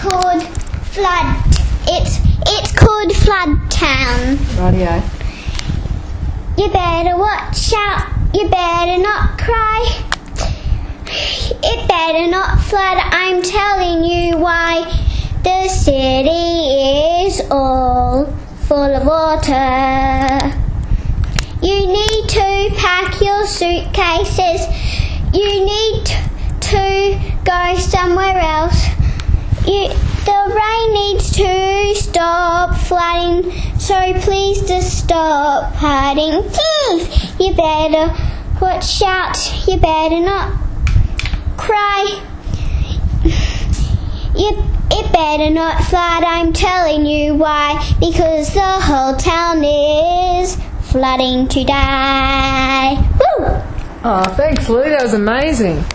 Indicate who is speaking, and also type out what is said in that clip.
Speaker 1: called Flood. It's called Flood Town.
Speaker 2: Rightio.
Speaker 1: You better watch out. You better not cry. It better not flood. I'm telling you why. The city is all full of water. You need to pack your suitcases. You need to go somewhere else. The rain needs to stop flooding, so please just stop hurting. Please, you better watch out. You better not cry. It better not flood. I'm telling you why. Because the whole town is flooding to die. Woo!
Speaker 2: Oh, thanks, Lou. That was amazing.